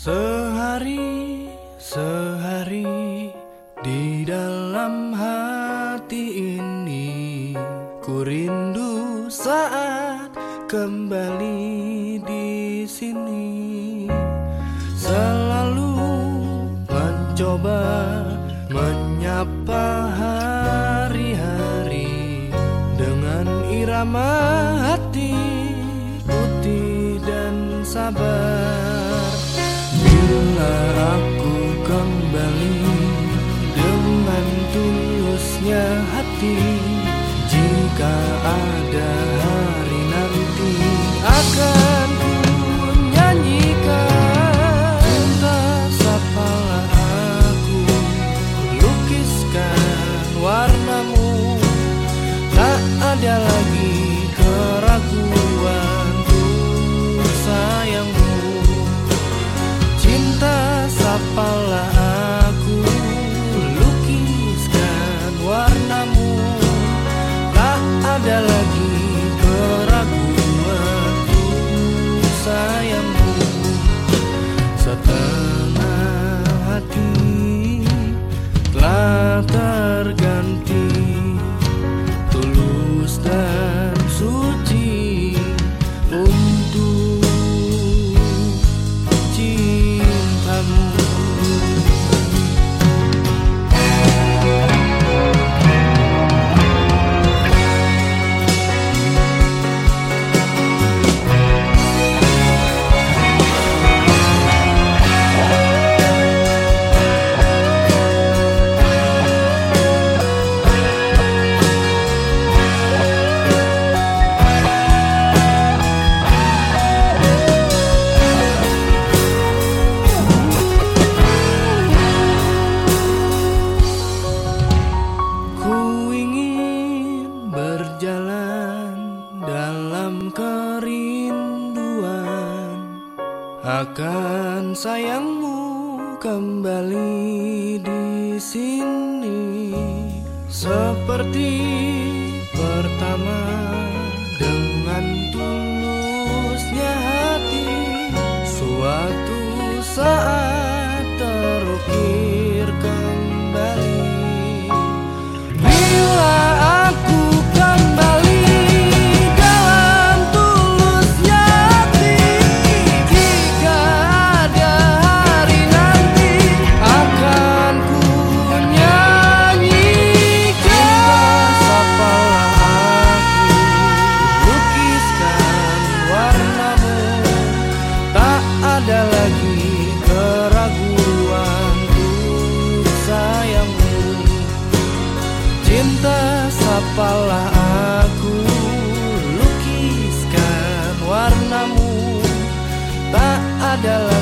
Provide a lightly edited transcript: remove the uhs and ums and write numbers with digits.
Sehari di dalam hati ini, ku rindu saat kembali di sini. Selalu mencoba menyapa hari-hari dengan irama hati putih dan sabar. Bila aku kembali dengan tulusnya hati, jika ada hari nanti akan ku nyanyikan. Cinta sapalah aku, lukiskan warnamu. Tak ada lagi keraguan untuk sayangmu. Cinta sapalah aku, lukiskan warnamu. Tak ada lagi keraguan untuk sayangmu. Setengah hati telah terganti, tulus dan suci untuk cintamu. Dalam kerinduan akan sayangmu kembali di sini, seperti pertama dengan tulusnya hati. Suatu saat terukir kembali. Bila aku kembali ada lagi keraguan untuk sayangmu. Cinta sapalah aku, lukiskan warnamu. Tak ada lagi